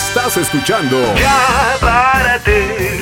Estás escuchando Ya párate.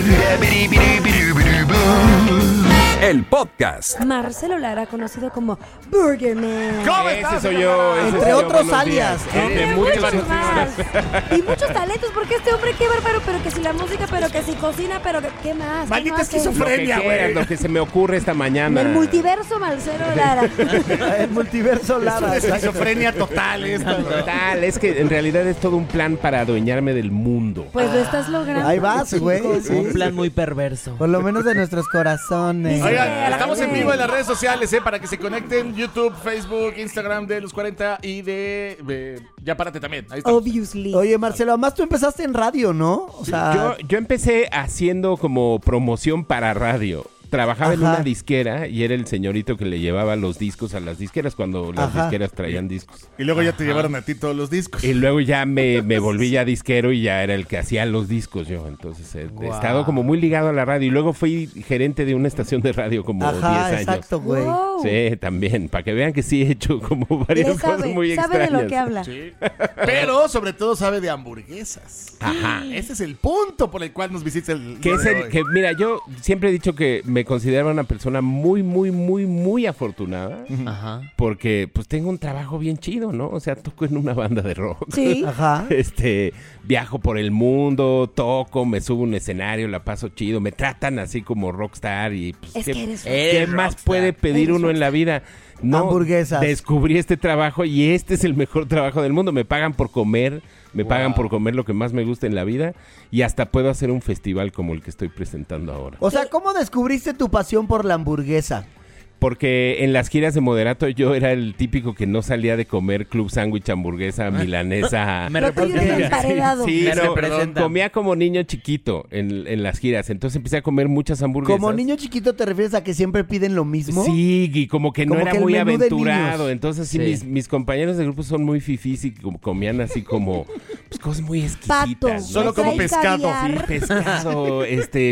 el podcast. Marcelo Lara, conocido como Burger Man. ¿Cómo Ese estás? soy yo. ese Entre soy yo, otros buenos alias. días. Entre muchos más. Y muchos talentos, porque este hombre, qué bárbaro, pero que si la música, pero que si cocina, pero que, ¿qué más? ¿Qué Maldita no hace? esquizofrenia, Lo que quieras, güey. lo que se me ocurre esta mañana. El multiverso Marcelo Lara. El multiverso Es una Lara. esquizofrenia total esta, güey. Total, es que en realidad es todo un plan para adueñarme del mundo. Pues lo estás logrando. Ahí vas, güey. sí. Un plan muy perverso. Por lo menos de nuestros corazones. Oigan, estamos en güey. vivo en las redes sociales, para que se conecten. YouTube, Facebook, Instagram de los 40 y de Ya Párate también. Ahí está. Obviously. Oye, Marcelo, además tú empezaste en radio, ¿no? O sea, Yo empecé haciendo como promoción para radio. Trabajaba en Ajá. una disquera y era el señorito que le llevaba los discos a las disqueras cuando las Ajá. disqueras traían discos. Y luego ya te llevaron a ti todos los discos. Y luego ya me volví ya disquero y ya era el que hacía los discos yo. Entonces he estado como muy ligado a la radio. Y luego fui gerente de una estación de radio como 10 ajá, años. exacto, güey. Wow. Sí, también, para que vean que sí he hecho como varias Le cosas sabe, muy sabe extrañas. de lo que habla. Sí. Pero sobre todo sabe de hamburguesas. Ajá. Ese es el punto por el cual nos visita el. Que es día de el hoy. que, mira, yo siempre he dicho que me considero una persona muy afortunada. Ajá. Porque pues tengo un trabajo bien chido, ¿no? O sea, toco en una banda de rock. Sí. Ajá. Viajo por el mundo, toco, me subo a un escenario, la paso chido, me tratan así como rockstar y pues Es que eres ¿qué más puede pedir Eres uno en la vida? No, Hamburguesas. descubrí este trabajo y este es el mejor trabajo del mundo. Me pagan por comer, pagan por comer lo que más me gusta en la vida y hasta puedo hacer un festival como el que estoy presentando ahora. O sea, ¿cómo descubriste tu pasión por la hamburguesa? Porque en las giras de Moderato yo era el típico que no salía de comer club sándwich, hamburguesa, milanesa. Me Lo tuyo es representa. emparedado. Sí, Me no, representa. comía como niño chiquito en las giras. Entonces empecé a comer muchas hamburguesas. Como niño chiquito, ¿te refieres a que siempre piden lo mismo? Sí, y como que no Como era que el muy menú de aventurado. niños. Entonces sí, Sí. mis compañeros de grupo son muy fifís y comían así como pues, cosas muy exquisitas. Pato. ¿no? Solo como Hay pescado. caviar. Pescado,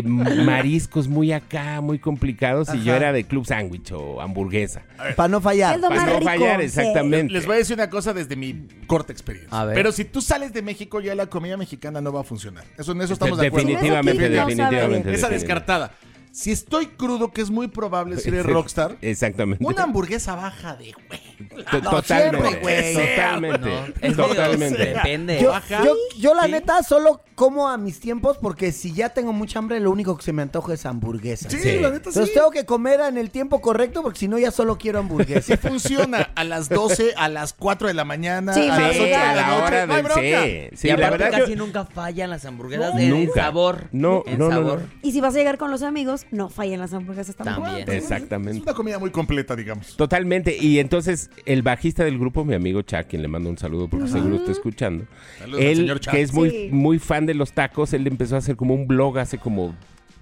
mariscos muy acá, muy complicados. Y yo Ajá. era de club sándwich o hamburguesa. Para no fallar. Es lo Para más no rico. fallar, sí. exactamente. Les voy a decir una cosa desde mi corta experiencia. A ver. Pero si tú sales de México, ya la comida mexicana no va a funcionar. En eso estamos de acuerdo. Definitivamente, Si ves aquí, no definitivamente. sabe. Esa definitivamente. descartada. Si estoy crudo, que es muy probable si eres rockstar, Exactamente. una hamburguesa baja de güey. Totalmente. siempre, güey. Totalmente. Es Totalmente. Depende. Yo la neta solo como a mis tiempos porque si ya tengo mucha hambre, lo único que se me antoja es hamburguesa. Sí, Sí. la neta sí. Entonces tengo que comer en el tiempo correcto porque si no ya solo quiero hamburguesa. Funciona a las 12, a las 4 de la mañana, Sí, a las 8 Sí, de a la la noche. hora no hay del bronca. sí. Y La aparte verdad casi yo nunca fallan las hamburguesas No, en nunca. sabor. No, en no, no, sabor. Y si vas a llegar con los amigos, no fallen las hamburguesas tampoco. También. Es exactamente. una comida muy completa, digamos. Totalmente. Y entonces el bajista del grupo, mi amigo Chuck, quien le mando un saludo porque seguro está escuchando. Saludos al Él, señor Chuck. que es muy, Sí. muy fan de los tacos, él empezó a hacer como un blog hace como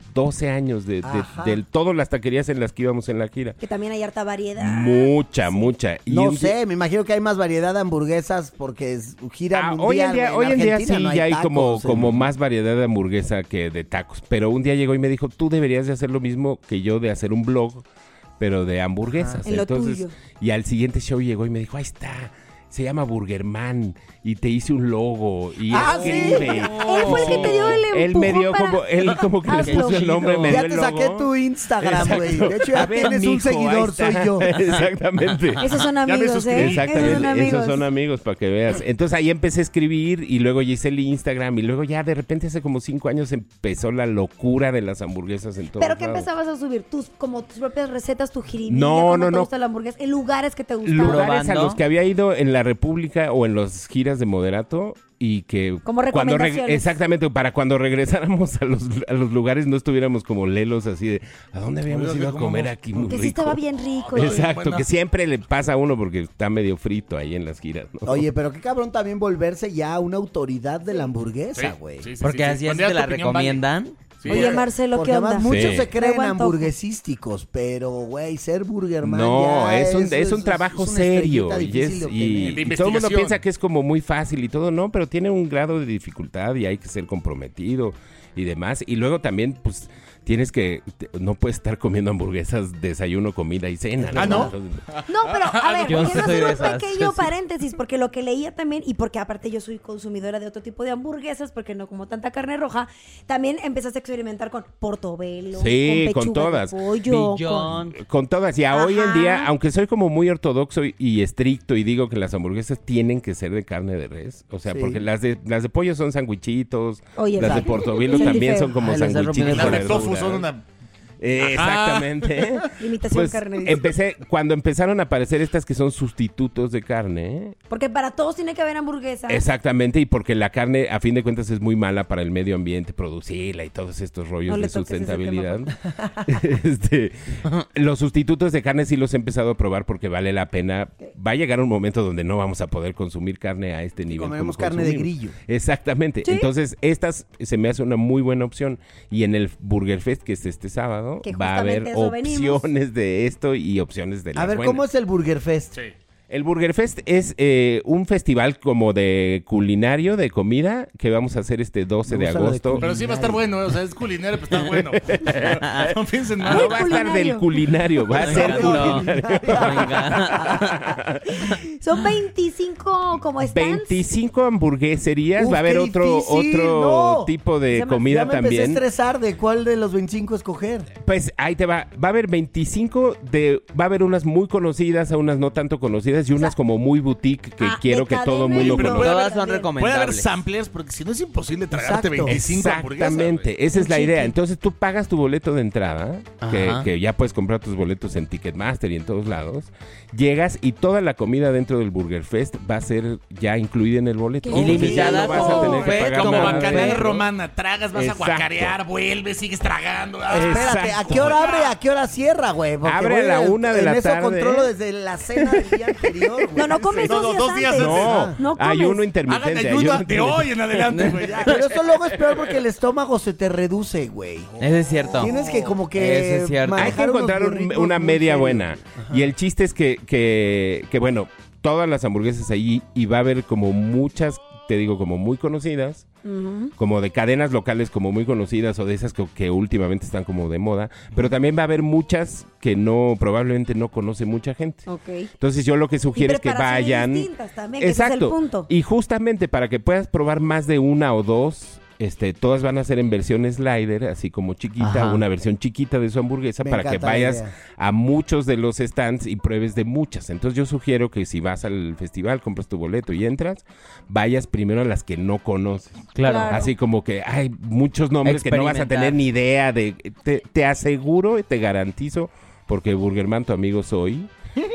12 años de todas las taquerías en las que íbamos en la gira. Que también hay harta variedad. Mucha. Y No un día- sé, me imagino que hay más variedad de hamburguesas porque gira hoy en mundial. día, güey. hoy en día Argentina sí no ya hay tacos, como más variedad de hamburguesa que de tacos. Pero un día llegó y me dijo, tú deberías de hacer lo mismo que yo de hacer un blog, pero de hamburguesas. En lo Entonces, tuyo. y al siguiente show llegó y me dijo, ahí está, se llama Burgerman y te hice un logo y escribe. Él fue el que te dio el empujón Él me dio para- como que le Hazlo. puso el nombre, me dio Ya el te saqué logo. tu Instagram, güey. Exacto. De hecho, ya A ver, tienes un mijo, seguidor, ahí está. soy yo. Exactamente. Esos son me amigos, suscribí. ¿eh? Esos son Exactamente, amigos. esos son amigos para que veas. Entonces ahí empecé a escribir y luego ya hice el Instagram y luego ya de repente hace como 5 años empezó la locura de las hamburguesas en todo. ¿Pero qué empezabas a subir? ¿Tus propias recetas, tu jirimilla? No, ¿Cómo no, te no. gusta la hamburguesa? ¿En lugares que te gustaban? Lugares a ¿Probando? los que había ido en la República o en las giras de Moderato y que Como recomendaciones. exactamente, para cuando regresáramos a los lugares no estuviéramos como lelos así de ¿a dónde habíamos Oiga, ido a ¿cómo comer vamos? aquí muy Que sí rico? estaba bien rico. Exacto, Buena. que siempre le pasa a uno porque está medio frito ahí en las giras, ¿no? Oye, pero qué cabrón también volverse ya una autoridad de la hamburguesa, Sí, güey. sí, sí, Porque sí, sí. así Cuando te ya la tu opinión recomiendan. vale. Sí. Oye, Marcelo, Porque ¿qué onda? además muchos Sí. se creen Traigo antojo. hamburguesísticos, pero, güey, ser burgerman No, ya es un trabajo es una serio estrellita y, difícil de obtener. De y todo el mundo investigación. piensa que es como muy fácil y todo, no, pero tiene un grado de dificultad y hay que ser comprometido y demás. Y luego también, pues, no puedes estar comiendo hamburguesas, desayuno, comida y cena. ¿no? No, pero a ver, Yo quiero soy hacer de un esas. pequeño paréntesis, porque lo que leía también, y porque aparte yo soy consumidora de otro tipo de hamburguesas, porque no como tanta carne roja, también empezaste a experimentar con portobelo, Sí, con con pechuga todas. de pollo, Billón. Con todas. Y hoy en día, aunque soy como muy ortodoxo y estricto y digo que las hamburguesas tienen que ser de carne de res, o sea, Sí. porque las de pollo son sandwichitos, Oye, las de exacto. portobelo Sí, también feo. son como Ay, las de sandwichitos. rompiendo Las de con tofu verdura. son una... Exactamente. Imitación Pues carne. Dice. cuando empezaron a aparecer estas que son sustitutos de carne, Porque para todos tiene que haber hamburguesa. exactamente, y porque la carne a fin de cuentas es muy mala para el medio ambiente, producirla y todos estos rollos No le de toques ese sustentabilidad. Los sustitutos de carne sí los he empezado a probar porque vale la pena. Va a llegar un momento donde no vamos a poder consumir carne a este nivel. Comeremos como carne de consumimos. grillo. Exactamente. ¿Sí? Entonces, estas se me hace una muy buena opción. Y en el Burger Fest, que es este sábado, Que va a haber justamente eso opciones de esto y opciones de las A ver, buenas. ¿cómo es el Burger Fest? Sí. El Burger Fest es un festival como de culinario, de comida, que vamos a hacer este 12 Me de gusta lo de agosto. Pero sí va a estar bueno, o sea, es culinario, pero está bueno. No piensen mal. No va a estar del culinario, va a Me ser encantó. culinario. Venga. Son 25 como stands. 25 hamburgueserías, Uf, va a haber qué otro difícil, no. tipo de Ya me- comida Ya me empecé a también. estresar de cuál de los 25 escoger. Pues ahí te va. Va a haber 25 va a haber unas muy conocidas, a unas no tanto conocidas y unas como muy boutique que quiero de que todo el cadena mundo y Pero conozca. Todas son también. Puede haber recomendables. samplers, porque si no es imposible tragarte Exacto. 25 hamburguesas. Exactamente, esa es la Un idea. chiqui. Entonces tú pagas tu boleto de entrada, Ajá. que ya puedes comprar tus boletos en Ticketmaster y en todos lados. Llegas y toda la comida dentro del Burger Fest va a ser ya incluida en el boleto. Qué Ilimitada No vas a tener que como pagar Como nada. bacanal Pero- romana, tragas, vas Exacto. a guacarear, vuelves, sigues tragando. Espérate, ¿a qué hora abre? ¿A qué hora cierra, güey? Porque, Abre a güey, la 1 de en la eso tarde. controlo desde la cena del día anterior, güey. No comes No, dos dos días días antes. antes. No, No hay comes. uno intermitente. Hagan hay uno ayuda de intermitente. hoy en adelante, güey. ya. Pero eso luego es peor porque el estómago se te reduce, güey. Ese es cierto. Tienes que como que Eso es cierto. Hay que manejar unos encontrar burritos una muy media serios. buena. Y el chiste es que bueno, todas las hamburguesas ahí y va a haber como muchas, te digo, como muy conocidas, como de cadenas locales como muy conocidas o de esas que últimamente están como de moda, pero también va a haber muchas que probablemente no conoce mucha gente. Ok. Entonces yo lo que sugiero es que preparaciones vayan. distintas también, que ese es el Exacto. punto. Y justamente para que puedas probar más de una o dos, todas van a ser en versión slider, así como chiquita, Ajá. una versión chiquita de su hamburguesa Me para que encanta la vayas idea. a muchos de los stands y pruebes de muchas. Entonces yo sugiero que si vas al festival, compras tu boleto y entras, vayas primero a las que no conoces. Claro. Así como que hay muchos nombres que no vas a tener ni idea de. Te aseguro y te garantizo, porque Burgerman, tu amigo soy,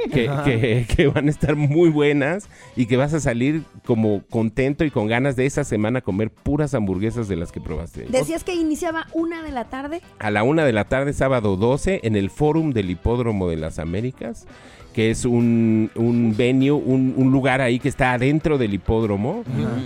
que van a estar muy buenas y que vas a salir como contento y con ganas de esa semana comer puras hamburguesas de las que probaste. Decías que iniciaba 1 de la tarde. A la 1 de la tarde, sábado 12, en el Fórum del Hipódromo de las Américas, que es un venue, un lugar ahí que está adentro del hipódromo.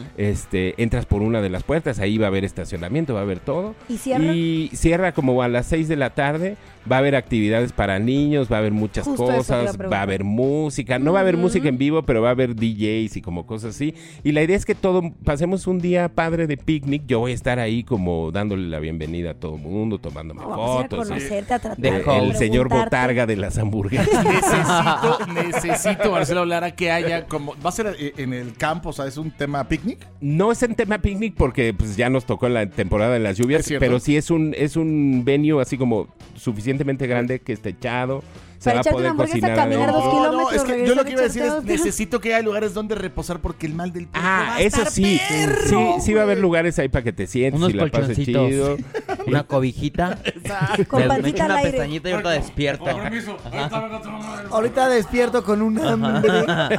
Entras por una de las puertas, ahí va a haber estacionamiento, va a haber todo. ¿Y cierra? Y cierra como a las 6 de la tarde. Va a haber actividades para niños, va a haber muchas Justo eso te iba a cosas, preguntar. va a haber música. No va a haber música en vivo, pero va a haber DJs y como cosas así. Y la idea es que pasemos un día padre de picnic. Yo voy a estar ahí como dándole la bienvenida a todo el mundo, tomándome Vamos a ir a fotos. conocerte, a tratar De de El señor preguntarte. Botarga de las hamburguesas. Necesito, Marcelo Lara, que haya como... ¿Va a ser en el campo? O sea, ¿es un tema picnic? No es en tema picnic porque pues ya nos tocó en la temporada de las lluvias, Es cierto. pero sí es un venue así como suficientemente grande que esté echado. Se Para va a echarte poder una hamburguesa, cocinar caminar adentro. 2 kilómetros, es que yo regresar lo que iba a a decir es, echarte otra. necesito que haya lugares donde reposar porque el mal del puerco va Ah, a eso estar sí, perro, sí va a haber güey. lugares ahí para que te sientes Unos y la pases colchoncitos. chido. Una cobijita. Con Me pancita echo al una aire. pestañita y ahorita despierto. Ahorita despierto con un hambre.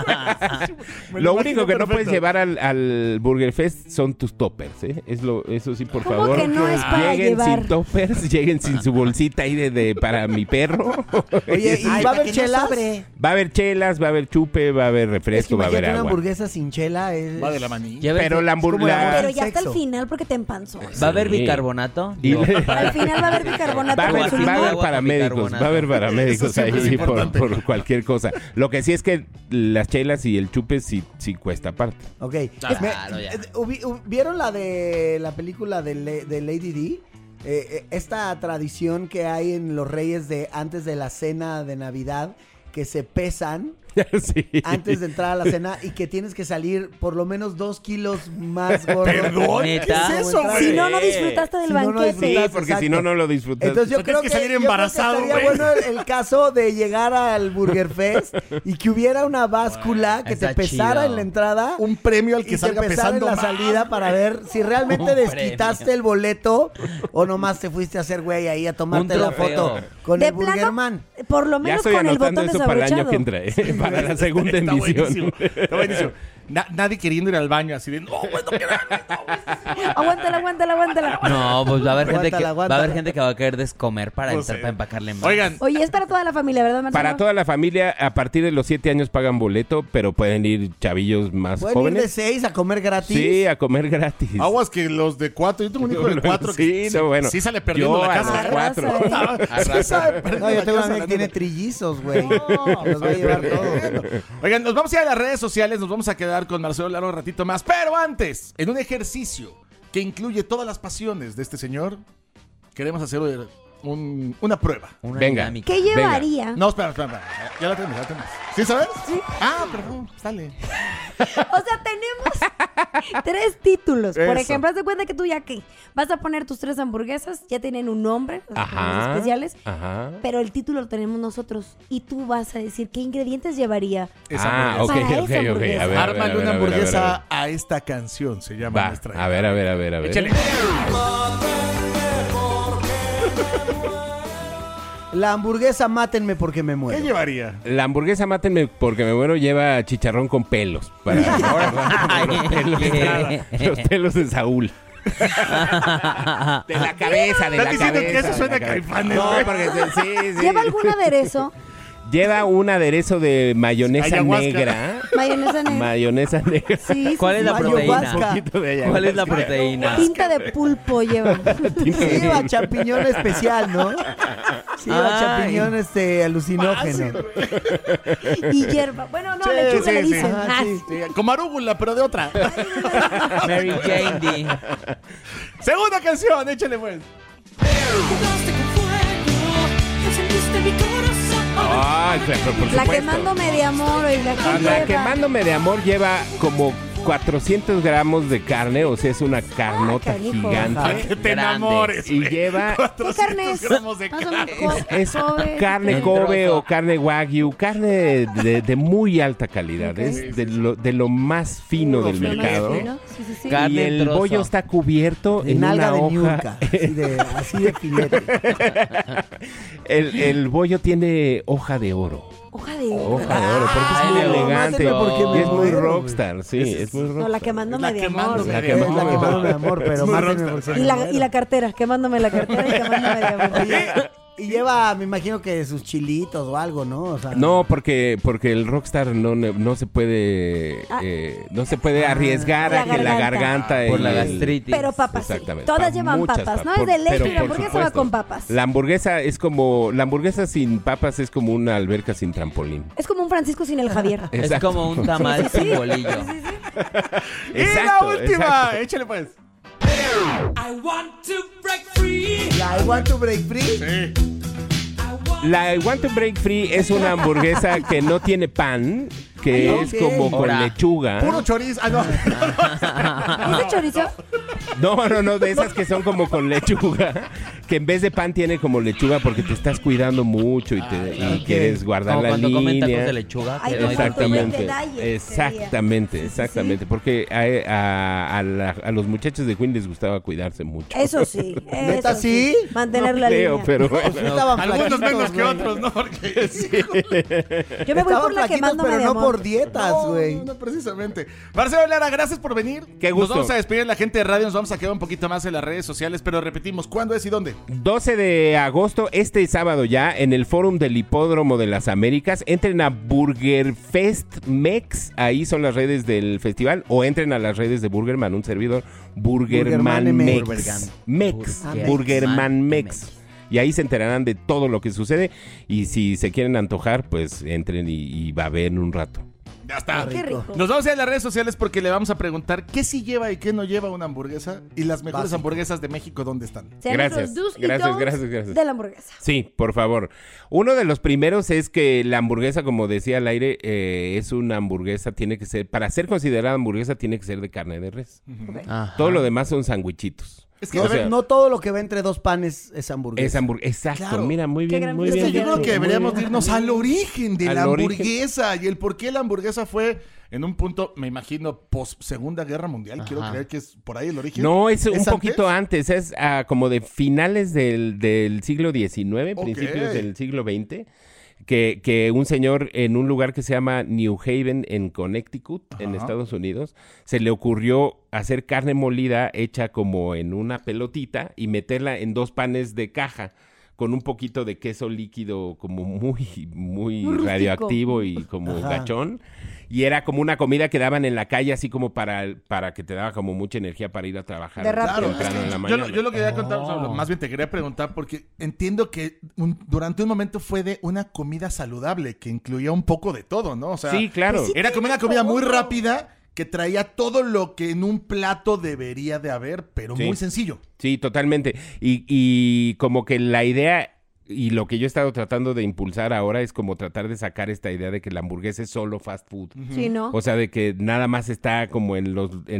Me Lo imagino único que no perfecto. puedes llevar al Burger Fest son tus toppers, ¿eh? Eso sí, por ¿Cómo favor. que no es para lleguen llevar? sin toppers, lleguen sin su bolsita ahí para mi perro. Oye, ¿y Ay, va a para haber que no chelas? sobre. Va a haber chelas, va a haber chupe, va a haber Es que refresco, va a haber imagínate una agua. hamburguesa sin chela. Va de la manilla. Llévese- Pero la Es como hamburguesa... Pero ya hasta el Sexo. final porque te empanzonas. ¿Va a haber Sí. bicarbonato? Y- Digo, Al final va a haber bicarbonato. Va a con haber, su Consumo va a limón. haber agua con paramédicos, bicarbonato. va a haber Eso paramédicos siempre es ahí importante. por cualquier cosa. Lo que sí es que las chelas y el chupe sí cuesta aparte. Ok. Claro, ya. ¿Vieron la de la película de Lady D? esta tradición que hay en los reyes de antes de la cena de Navidad, que se pesan Sí. antes de entrar a la cena y que tienes que salir por lo menos 2 kilos más gordo. ¿Perdón? ¿Qué ¿Neta? es eso, güey? Si no, no disfrutaste del Si no, no banquete. disfrutaste. Sí, porque si Exacto. no lo disfrutas. Entonces yo O sea, tienes creo que que salir yo creo que embarazado, estaría güey. bueno el caso de llegar al Burger Fest y que hubiera una báscula que Está te pesara chido. en la entrada Un premio al y que te salga pesara pesando en la más, salida para ver si realmente Un desquitaste premio. el boleto o nomás te fuiste a hacer güey ahí a tomarte Un la trofeo. foto con De el plano, Burgerman. por lo Ya menos estoy con el anotando botón eso para el año desabrochado. que entra, para la segunda Está emisión. buenísimo. Está buenísimo. Nadie queriendo ir al baño así de, no, güey, no quiero. Aguántala. No, pues va a haber gente que Aguántala, va a haber aguántala. gente que va a querer descomer para Pues, entrar, para empacarle más. Oigan, Oye, es para toda la familia, ¿verdad, Marcelo? Para toda la familia, a partir de los 7 años pagan boleto, pero pueden ir chavillos más Pueden ir de jóvenes. 6 a comer gratis. Sí, a comer gratis. aguas que los de 4, yo tengo un hijo de 4 Sí, no, bueno. sí sale perdiendo Yo la a casa. los 4. Sí sale perdiendo No, yo la tengo una casa, amiga la que tiene neta. trillizos, güey. Los va a llevar todo. Oigan, nos vamos a ir a las redes sociales, nos vamos a quedar con Marcelo Lara un ratito más, pero antes, en un ejercicio que incluye todas las pasiones de este señor, queremos hacer una prueba. Una Venga. dinámica. ¿Qué llevaría? No, espera. Ya la tenemos. ¿Sí sabes? Sí. Ah, perdón, sale. O sea, tenemos 3 títulos. Por Eso. ejemplo, haz de cuenta que tú ya que vas a poner tus 3 hamburguesas, ya tienen un nombre, los Ajá. especiales, Ajá. pero el título lo tenemos nosotros. Y tú vas a decir qué ingredientes llevaría. Esa Ah, ok, Para ok, esa ok. hamburguesa. A ver, Ármale una a ver, hamburguesa a esta canción, se llama Va, nuestra. a ver. Échale. La hamburguesa mátenme porque me ¿Qué muero. llevaría? La hamburguesa mátenme porque me muero lleva chicharrón con pelos. Para los pelos de Saúl. De la cabeza, de ¿Estás la diciendo cabeza. que eso de suena la cabeza. Caifanes, No, güey? porque sí. ¿Lleva algún aderezo? Lleva un aderezo de mayonesa Ayahuasca. negra. Mayonesa negra. Mayonesa negra. Sí, ¿Cuál es la proteína? Ayahuasca. Un poquito de ayahuasca. ¿Cuál es la proteína? Tinta de pulpo lleva. Sí lleva champiñón especial, ¿no? Sí lleva Ay. champiñón alucinógeno. Y hierba. Bueno, no, Sí, lechuga sí, le sí. dicen. Ajá, Ah, sí. Sí, como arúgula, pero de otra. Mary Jane D. Segunda canción, échale pues. Ay, claro, por La supuesto. quemándome de amor, oiga, ¿qué La lleva? quemándome de amor lleva como 400 gramos de carne, o sea, es una carnota canijo. gigante. Para que te Grande. enamores. Y güey. lleva... ¿Qué 400 carne es? gramos de Más o carne. menos, Es Kobe. carne En Kobe trozo. o carne Wagyu, carne de muy alta calidad, Ok. es de lo más fino del Lo más mercado. fino, sí. Carne Y en el trozo. bollo está cubierto De en nalga una de hoja. ñurca. Así de filete. El bollo tiene hoja de oro. Hoja de oro. Hoja de oro, porque es muy Ay, no, elegante. mátenme porque me Y es muy muero, rockstar, sí, es muy rockstar. No, la quemándome La de quemándome amor. La de Es quemándome la de quemándome de amor, pero Es muy mátenme rockstar. porque Y me la, muero. y la cartera, quemándome la cartera y quemándome de amor. Oye, y lleva, me imagino que sus chilitos o algo, ¿no? O sea, No, porque el rockstar no se puede arriesgar La a que la garganta. garganta Por la y el- gastritis. Pero papas, sí. Exactamente. Todas llevan muchas papas. No es por- de leche, pero la por hamburguesa va supuesto. con papas. La hamburguesa sin papas es como una alberca sin trampolín. Es como un Francisco sin el Javier. Es Exacto. como un tamal sin bolillo. Y la Exacto, última, exacto. échale pues. la I want to break free. Sí. La I Want to Break Free es una hamburguesa que no tiene pan, que Ok. es como con Ahora. lechuga. Puro chorizo. Ah, no. ¿Es de chorizo? No, de esas que son como con lechuga, que en vez de pan tiene como lechuga porque te estás cuidando mucho y ok. quieres guardar Como la cuando comen tacos línea. de lechuga. Ay, que no, no hay tortilla. exactamente. Exactamente, Sí, exactamente, porque a los muchachos de Queen les gustaba cuidarse mucho. Eso sí. ¿Neta eso sí? Mantener No la creo, línea. pero Pues bueno. estaban Algunos flaquitos, menos que güey. otros, ¿no? Porque Yo me voy Estaban por la flaquitos, quemándome pero de no amor. por dietas, No, güey. no, precisamente. Marcelo Lara, gracias por venir. Qué Nos gusto. vamos a despedir de la gente de radio, nos vamos a quedar un poquito más en las redes sociales, pero repetimos, ¿cuándo es y dónde? 12 de agosto, este sábado ya, en el Fórum del Hipódromo de las Américas. Entren a Burger Fest Mex, ahí son las redes del festival, o entren a las redes de Burgerman, un servidor, Burgerman Burgerman Mex. Mex, Burgerman Mex. Y ahí se enterarán de todo lo que sucede. Y si se quieren antojar, pues entren y va a ver un rato. Ya está. Qué rico. Nos vamos a ir a las redes sociales porque le vamos a preguntar qué sí lleva y qué no lleva una hamburguesa y las mejores Básico. hamburguesas de México, ¿dónde están? Sean Gracias. nuestros do's y Gracias, don'ts gracias. de la hamburguesa. Sí, por favor. Uno de los primeros es que la hamburguesa, como decía al aire, es una hamburguesa, tiene que ser, para ser considerada hamburguesa, tiene que ser de carne de res. Ajá. Todo lo demás son sandwichitos. Es que, O a ver, sea, No todo lo que va entre dos panes es hamburguesa. Es hamburguesa. Exacto, Claro. mira, muy Qué bien, gran muy es bien. que yo creo dicho, que muy deberíamos bien. irnos al origen de Al la origen. hamburguesa y el por qué la hamburguesa fue en un punto, me imagino, post Segunda Guerra Mundial. Quiero Ajá. creer que es por ahí el origen. No, es un antes? poquito antes, es como de finales del siglo XIX, Ok. principios del siglo XX, que un señor en un lugar que se llama New Haven, en Connecticut, en Ajá. Estados Unidos, se le ocurrió hacer carne molida hecha como en una pelotita y meterla en 2 panes de caja con un poquito de queso líquido como muy rústico. radioactivo y como Ajá. gachón. Y era como una comida que daban en la calle, así como para que te daba como mucha energía para ir a trabajar De rápido. temprano en la Yo, mañana. yo lo quería contar, o sea, Oh. más bien te quería preguntar porque entiendo que durante un momento fue de una comida saludable que incluía un poco de todo, ¿no? O sea, Sí, claro. Pues sí. era como una Tiene comida muy todo. rápida que traía todo lo que en un plato debería de haber, pero Sí. muy sencillo. Sí, totalmente. Y como que la idea y lo que yo he estado tratando de impulsar ahora es como tratar de sacar esta idea de que la hamburguesa es solo fast food. Sí, ¿no? O sea, de que nada más está como en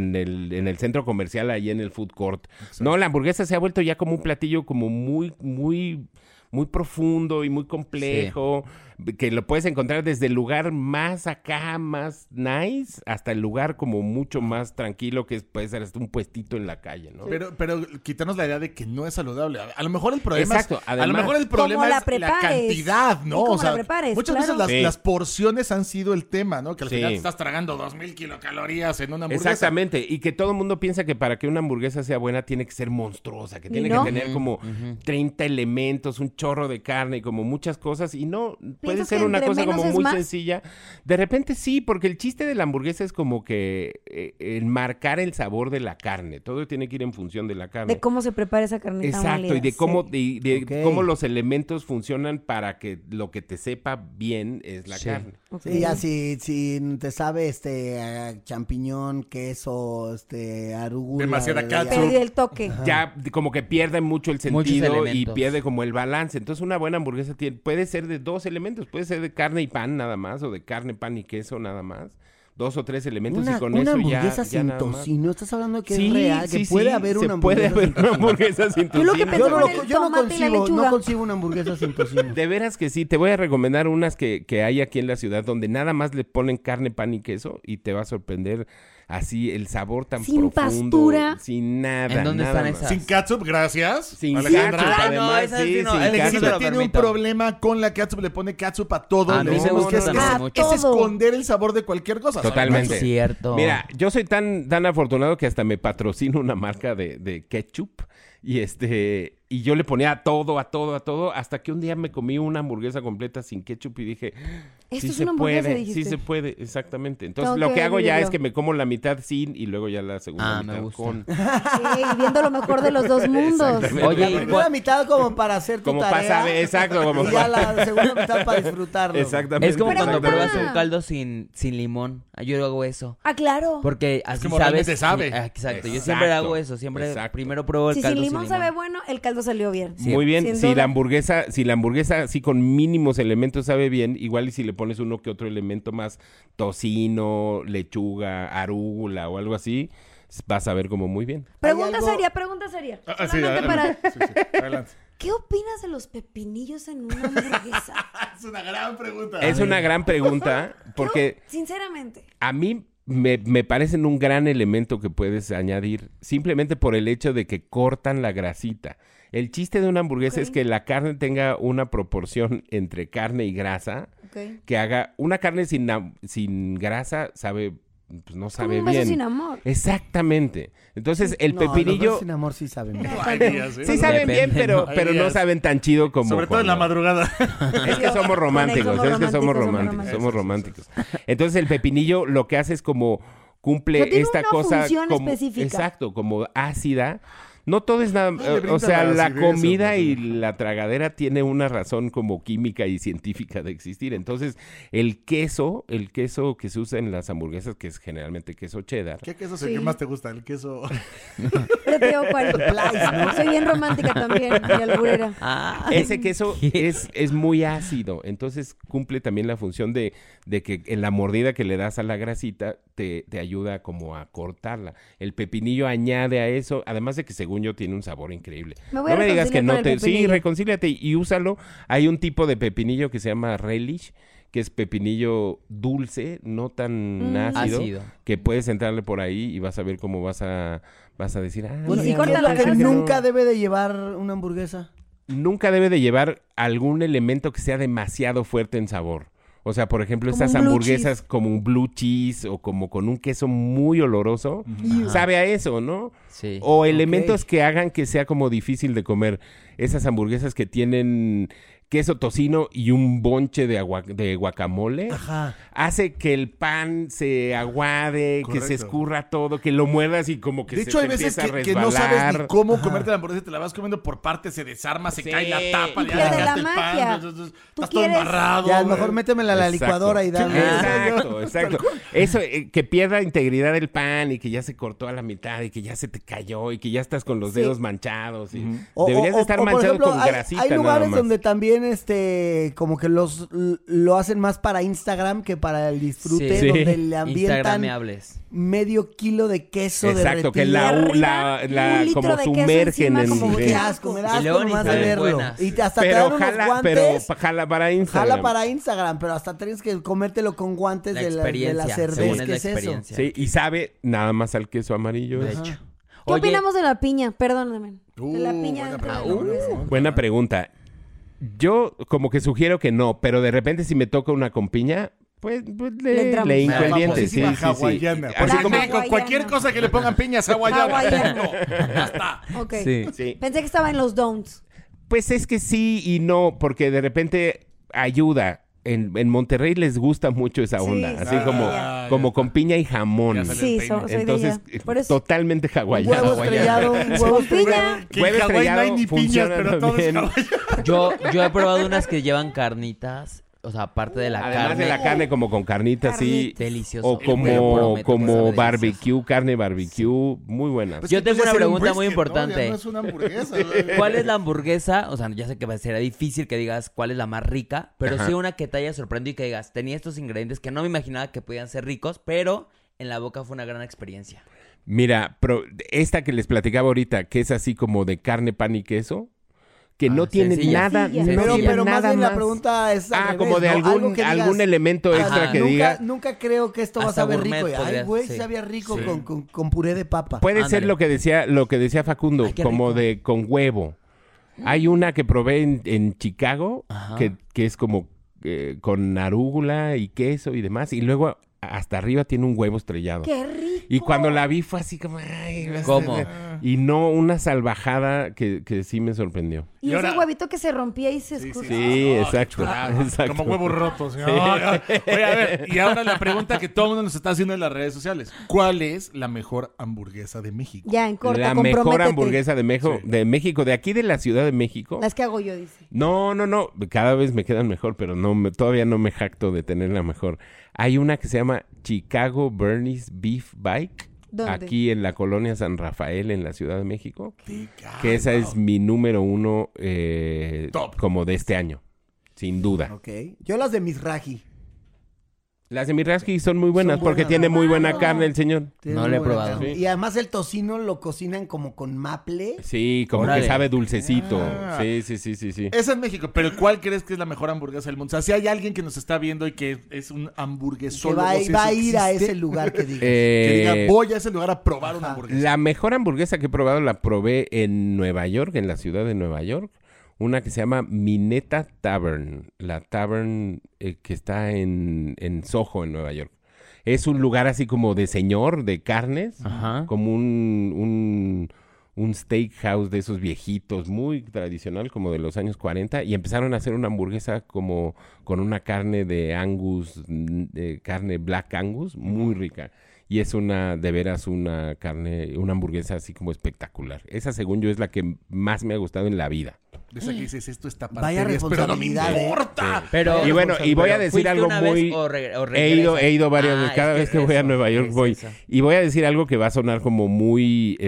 el centro comercial, ahí en el food court. No, la hamburguesa se ha vuelto ya como un platillo como muy, muy, muy profundo y muy complejo, que lo puedes encontrar desde el lugar más acá, más nice, hasta el lugar como mucho más tranquilo, que puede ser hasta un puestito en la calle, ¿no? Pero quitarnos la idea de que no es saludable. A lo mejor el problema Exacto, es, a lo además. mejor el problema Cómo la es la prepares. cantidad, ¿no? Y cómo O sea, la prepares, muchas claro. veces Sí. las porciones han sido el tema, ¿no? Que al Sí. final te estás tragando 2000 kilocalorías en una hamburguesa. Exactamente, y que todo el mundo piensa que para que una hamburguesa sea buena tiene que ser monstruosa, que ¿Y tiene no? que tener como 30 elementos, un chorro de carne y como muchas cosas, y no, puede ¿Piensas ser que una entre cosa como menos es muy más? sencilla. De repente sí, porque el chiste de la hamburguesa es como que enmarcar el sabor de la carne, todo tiene que ir en función de la carne. De cómo se prepara esa carnita Exacto, molida, y de sí. cómo, de Ok. cómo los elementos funcionan para que lo que te sepa bien es la Sí. carne. Ok. Sí, ya si te sabe champiñón, queso, arugula. Demasiada ya- catsup. Perdió el toque. Ya como que pierde mucho el Muchos sentido y elementos. pierde como el balance. Entonces una buena hamburguesa puede ser de 2 elementos, puede ser de carne y pan nada más, o de carne, pan y queso nada más. 2 o 3 elementos Una, y con una eso hamburguesa ya sin nada más. tocino. Estás hablando de que Sí, es real, que sí, puede sí, haber se una puede hamburguesa haber sin una tocino. hamburguesa sin Yo lo que tocino. pensé Yo no, con el yo no tomate y la concibo, lechuga. no concibo una hamburguesa sin tocino. De veras que sí, te voy a recomendar unas que hay aquí en la ciudad donde nada más le ponen carne, pan y queso y te va a sorprender así el sabor tan Sin profundo, pastura. sin nada. ¿En dónde nada están más. esas? Sin catsup, gracias. Sin Alejandra. catsup, Ah, no, además, esas sí, sí no, sin esas sí catsup. no Alejandra lo tiene un permito. problema con la catsup, le pone catsup a todo. A mí le me decimos gusta que es, también mucho. es esconder el sabor de cualquier cosa. ¿sabes? Totalmente. No es cierto. Mira, yo soy tan afortunado que hasta me patrocino una marca de ketchup y yo le ponía a todo, hasta que un día me comí una hamburguesa completa sin ketchup y dije, Esto sí es se una hamburguesa, puede, dijiste. sí se puede, exactamente. Entonces Tengo lo que hago ya vivirlo. es que me como la mitad sin y luego ya la segunda Ah, me mitad gusta. con. Sí, viendo lo mejor de los dos mundos. Exactamente. Oye, La y primera mitad como para hacer tu Como tarea. pasa, exacto, como Y ya la segunda mitad para disfrutarlo. Exactamente. es como Pero cuando mamá. pruebas un caldo sin limón. Yo hago eso. Ah, claro. Porque así como sabes. realmente sabe. Exacto. Yo Exacto. siempre hago eso. Siempre Exacto. primero pruebo el Si caldo sin sin limón sabe bueno, el caldo salió bien. Muy bien, Sin si duda. la hamburguesa así con mínimos elementos sabe bien, igual y si le pones uno que otro elemento más, tocino, lechuga, arúgula o algo así, vas a ver como muy bien. Pregunta Hay algo- seria. Ah, sí, Solamente para... adelante. Sí, adelante. ¿Qué opinas de los pepinillos en una hamburguesa? Es una gran pregunta. Es una gran pregunta porque Sinceramente. a mí me parecen un gran elemento que puedes añadir simplemente por el hecho de que cortan la grasita. El chiste de una hamburguesa Ok. es que la carne tenga una proporción entre carne y grasa, Ok. que haga una carne sin grasa sabe, pues no sabe Como un beso bien. sin amor. Exactamente. Entonces el No, los pepinillo besos sin amor sí saben. No, Hay tanto. días, ¿eh? sí saben bien, Depende, pero Hay no días. saben tan chido como Sobre todo en la cuando- madrugada. Es que somos románticos, somos románticos. Entonces el pepinillo lo que hace es como cumple Pero tiene esta una cosa función como específica. exacto, como ácida, No todo es nada, le brinda o sea, las la ideas, comida hombre. y la tragadera tiene una razón como química y científica de existir. Entonces, el queso que se usa en las hamburguesas, que es generalmente queso cheddar. ¿Qué queso es el Sí. que más te gusta? El queso. Pero te digo cuál. Soy bien romántica también, mi alburera. Ese queso es muy ácido, entonces cumple también la función de que en la mordida que le das a la grasita te ayuda como a cortarla. El pepinillo añade a eso, además de que según yo tiene un sabor increíble. Me voy a no me digas que reconciliar no con el te... Sí, pepinillo. reconcíliate y úsalo. Hay un tipo de pepinillo que se llama relish, que es pepinillo dulce, no tan ácido, que puedes entrarle por ahí y vas a ver cómo vas a decir... Bueno, si ¿y corta qué es la lo que grasa? nunca debe de llevar una hamburguesa? Nunca debe de llevar algún elemento que sea demasiado fuerte en sabor. O sea, por ejemplo, Como estas un blue hamburguesas como un blue cheese o como con un queso muy oloroso, sabe a eso, ¿no? Sí. O elementos que hagan que sea como difícil de comer. Esas hamburguesas que tienen queso tocino y un bonche de guacamole, Ajá. hace que el pan se aguade, que se Correcto. escurra todo, que lo muerdas y como que De se hecho, te hay veces empieza a que no sabes resbalar. ni cómo comerte la hamburguesa, te la vas comiendo por partes, se desarma, se Sí. cae la tapa, Y ya pierde dejaste la el magia. pan, Tú estás todo quieres- embarrado. Ya, güey. mejor métemela a la Exacto. licuadora y dale. Exacto. Eso, que pierda integridad el pan y que ya se cortó a la mitad y que ya se te cayó y que ya estás con los dedos manchados. Y deberías de estar por manchado ejemplo, con grasita hay nada lugares más. donde también como que lo hacen más para Instagram que para el disfrute, Sí. donde le ambientan Instagrameables. medio kilo de queso Exacto, que derretido. un litro como de queso sumergen encima, en... como Qué que- asco, me da Y luego asco ni nomás de saben verlo. buenas. Y hasta te Pero dan unos jala guantes. para Instagram. Jala para Instagram, pero hasta tienes que comértelo con guantes La de la experiencia, cerveza. según es ¿Qué la es eso? experiencia. Sí, y sabe nada más al queso amarillo. De hecho. ¿Qué Oye, opinamos de la piña? Perdóname. De la piña buena dentro de la pregunta. hamburguesa. Buena pregunta. Yo como que sugiero que no, pero de repente si me toca una con piña, pues Le le entramos. hinco el La diente. Sí, famosísima sí, sí. hawaiana. Así Porque en como... La México, hawaiana. cualquier cosa que le pongan piña es hawaiana. Hawaiana. No, ya está. Ok. Sí. Sí. Pensé que estaba en los don'ts. Pues es que sí y no, porque de repente ayuda. En Monterrey les gusta mucho esa onda, Sí, así sí. como, Ya como con piña y jamón. Ya salió. Sí, el soy de Entonces, ella. Por eso. totalmente Un hawaiano. huevo estrellado, un huevo Con estrellado. piña. Que Huevo en Hawái no hay estrellado ni piñas, funciona pero todo es también. hawaiano. yo he probado unas que llevan carnitas, o sea, aparte de la Además carne. de la carne como con carnitas, sí. Delicioso. O El huevo prometo que como sabe barbecue, carne barbecue, muy buena. Pues Yo que tengo ya una sería un pregunta muy brisket, ¿no? importante. Ya no es una hamburguesa. güey. ¿Cuál es la hamburguesa? O sea, ya sé que será difícil que digas cuál es la más rica, pero Ajá. sí una que te haya sorprendido y que digas, tenía estos ingredientes que no me imaginaba que podían ser ricos, pero en la boca fue una gran experiencia. Mira, esta que les platicaba ahorita, que es así como de carne, pan y queso, que no tiene sencilla. nada, Sencilla. no Pero, tiene pero más nada bien la más. pregunta es al revés, Como de ¿no? algún, Algo que digas, algún elemento extra Ajá. que diga. Nunca creo que esto va a Hasta saber gourmet rico. Y, ay, podría- güey, sí. sabía rico Sí. con puré de papa. Puede ser Ándale. lo que decía Facundo, Ay, qué como rico. con huevo. Hay una que probé en Chicago, Ajá. que es como con arúgula y queso y demás, y luego hasta arriba tiene un huevo estrellado. ¡Qué rico! Y cuando la vi fue así como... Ay, ¿Cómo? Y no, una salvajada que sí me sorprendió. Y Y ese ahora- huevito que se rompía y se Sí, escurría. Sí, Ah, exacto, chulada. exacto. Como huevos rotos. Oye, a ver, y ahora la pregunta que todo el mundo nos está haciendo en las redes sociales. ¿Cuál es la mejor hamburguesa de México? Ya, en corto, La mejor comprométete. hamburguesa de México, de aquí de la Ciudad de México. Las que hago yo, dice. No, cada vez me quedan mejor, pero todavía no me jacto de tener la mejor. Hay una que se llama Chicago Bernie's Beef Bike, ¿Dónde? aquí en la colonia San Rafael, en la Ciudad de México, Pica. que esa es mi número uno Top. como de este año, sin duda. Ok. Yo las de Mizrahi. Las de Miraski son muy buenas Son porque buenas. tiene muy buena Claro. carne el señor. Tienen No muy la he buena probado. carne. Sí. Y además el tocino lo cocinan como con maple. Sí, como Órale. que sabe dulcecito. Ah. Sí. Esa es México, pero ¿cuál crees que es la mejor hamburguesa del mundo? O sea, si hay alguien que nos está viendo y que es un Que hamburguesólogo, va si a eso ir a existe, ese lugar que digas. que diga, Eh, voy a ese lugar a probar una Ajá. hamburguesa. La mejor hamburguesa que he probado la probé en Nueva York, en la ciudad de Nueva York. Una que se llama Minetta Tavern. La tavern que está en Soho, en Nueva York. Es un lugar así como de señor, de carnes. Ajá. Como un steakhouse de esos viejitos, muy tradicional, como de los años 40. Y empezaron a hacer una hamburguesa como con una carne de Angus, de carne Black Angus, muy rica. y es de veras una hamburguesa así como espectacular. Esa, según yo, es la que más me ha gustado en la vida. De esa que dices, esto está para Vaya tenis, pero no me responsabilidad, importa. Pero, Y bueno, y voy a decir ¿fuiste algo una vez muy... o He ido varias veces. Cada vez que voy a Nueva York voy. Eso. Y voy a decir algo que va a sonar como muy,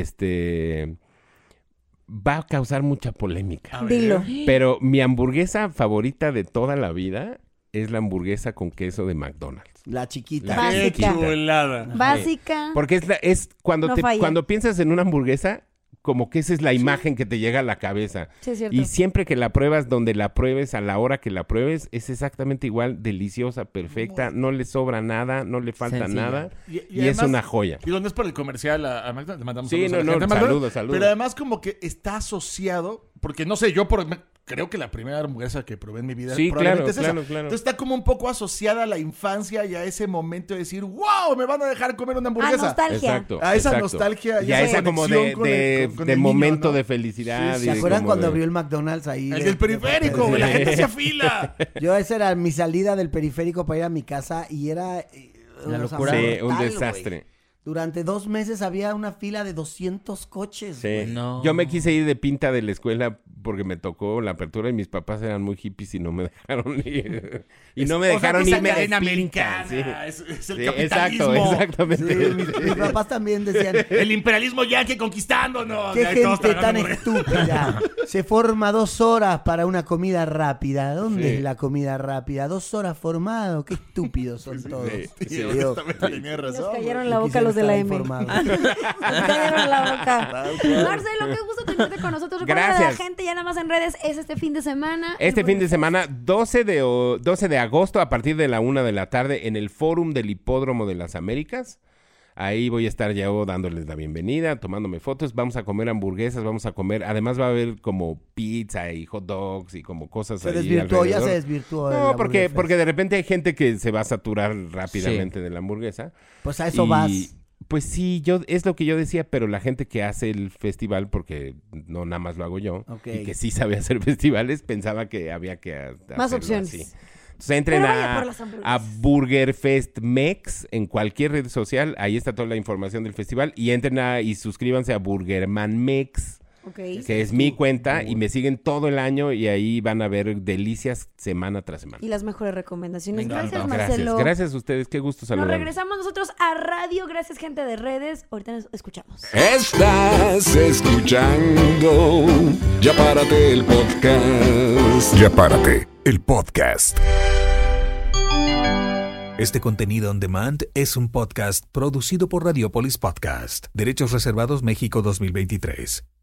va a causar mucha polémica. A ver. Dilo. Pero mi hamburguesa favorita de toda la vida es la hamburguesa con queso de McDonald's. La chiquita. Va. Qué Básica. chulada. Básica. Porque es cuando No falla. cuando piensas en una hamburguesa, como que esa es la imagen que te llega a la cabeza. Sí, es cierto. Y siempre que la pruebas, donde la pruebes, a la hora que la pruebes, es exactamente igual, deliciosa, perfecta, no le sobra nada, no le falta Sencilla. nada. Y Y es además, una joya. Digo, no es por el comercial a McDonald's, le mandamos Sí, saludos a la no, gente de McDonald's, saludos. Pero además como que está asociado, porque no sé, creo que la primera hamburguesa que probé en mi vida Sí, probablemente claro, es esa. claro. Entonces está como un poco asociada a la infancia y a ese momento de decir, wow, me van a dejar comer una hamburguesa. nostalgia. Exacto. A esa exacto. nostalgia y Y a esa esa como conexión con de el niño, momento ¿no? de felicidad. Sí, y ¿Se de acuerdan como cuando de- abrió el McDonald's ahí? El del periférico, güey, la gente hacía fila. Yo esa era mi salida del periférico para ir a mi casa y era... Una o sea, locura. Sí, un mortal, desastre. güey. Durante 2 meses había una fila de 200 coches. Sí. güey. No. Yo me quise ir de pinta de la escuela porque me tocó la apertura y mis papás eran muy hippies y no me dejaron ir. Y no me dejaron irme de pinta. Sí. Es el Sí, capitalismo. exacto, exactamente. Sí, mis papás también decían, El imperialismo yankee conquistándonos. qué Ya todos gente tan tragando hamburguesas. estúpida. Se forma 2 horas para una comida rápida. ¿Dónde Sí. es la comida rápida? 2 horas formado. Qué estúpidos son todos. sí, Sí, Digo, honestamente tenía Nos razón. cayeron güey. la Yo boca los de la quisiera M. estar informado. Nos cayeron la boca. Marcelo, qué gusto tenerte con nosotros. Recuerda a la Gracias. gente ya nada más en redes, es este fin de semana. Este fin de semana, 12 de agosto, a partir de la 1 de la tarde, en el Fórum del Hipódromo de las Américas. Ahí voy a estar yo dándoles la bienvenida, tomándome fotos. Vamos a comer hamburguesas, vamos a comer. Además va a haber como pizza y hot dogs y como cosas Se ahí desvirtuó, ya alrededor. se desvirtuó. No, el porque Hamburguesa. de repente hay gente que se va a saturar rápidamente de la hamburguesa. Pues a eso Y, vas. Pues sí, es lo que yo decía, pero la gente que hace el festival, porque no nada más lo hago yo, Ok. y que sí sabe hacer festivales, pensaba que había que Más hacerlo opciones. así. Entonces entren Pero vaya por las hamburguesas. a Burger Fest Mex en cualquier red social, ahí está toda la información del festival, y entren y suscríbanse a Burgerman Mex, Ok. que es mi cuenta, y me siguen todo el año, y ahí van a ver delicias semana tras semana. Y las mejores recomendaciones. Me Gracias, encanta. Marcelo. Gracias a ustedes, qué gusto Nos saludarlos. regresamos nosotros a radio. Gracias, gente de redes. Ahorita nos escuchamos. Estás escuchando Ya Párate el podcast. Ya Párate el podcast. Este contenido on demand es un podcast producido por Radiopolis Podcast. Derechos reservados México 2023.